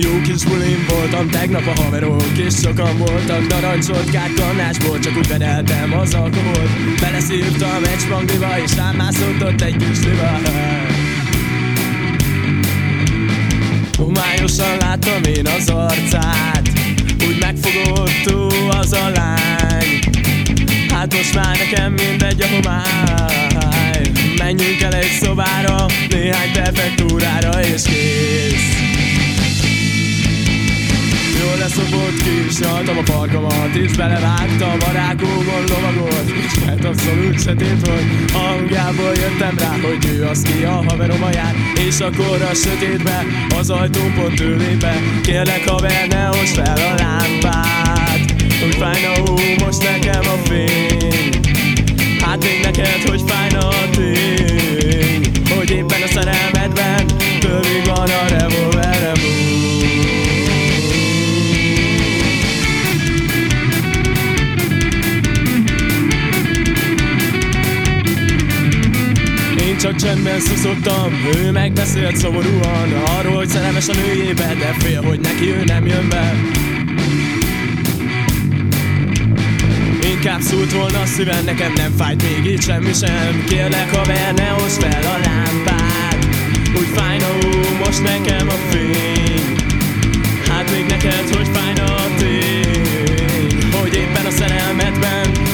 Jó kis bulim voltam tegnap a haverok, és sokan voltak, narancsodkák, kannásból, csak úgy vedeltem az alkoholt. Beleszívtam egy spangliba, és rám mászott ott egy kis liba. Homályosan láttam én az arcát, úgy megfogott az a lány. Hát most már nekem mindegy a homály. Menjünk el egy szobára, néhány prefektúrára, és kész. Jól leszopott ki, és nyaltam a parkomat, és belevágtam a rákógon lovagot. És mert abszolút sötét volt, a hangjából jöttem rá, hogy ő az ki a haverom a jár. És akkor a sötétbe, az ajtón pont ő lép be. Kérlek haver, ne hozd fel a lámpát, úgy fájna most nekem a fény. Hát még neked, hogy fájna a tény, hogy éppen a szerelmedben tövig van a revolverem. Én csak csendben szuszogtam, ő megbeszélt szomorúan arról, hogy szerelmes a nőjébe, de fél, hogy neki ő nem jön be. Inkább szúrt volna a szívem, nekem nem fájt még így semmi sem. Kérlek haver, ne hozd fel a lámpát, úgy fájna most nekem a fény. Hát még neked, hogy fájna a tény, hogy éppen a szerelmedben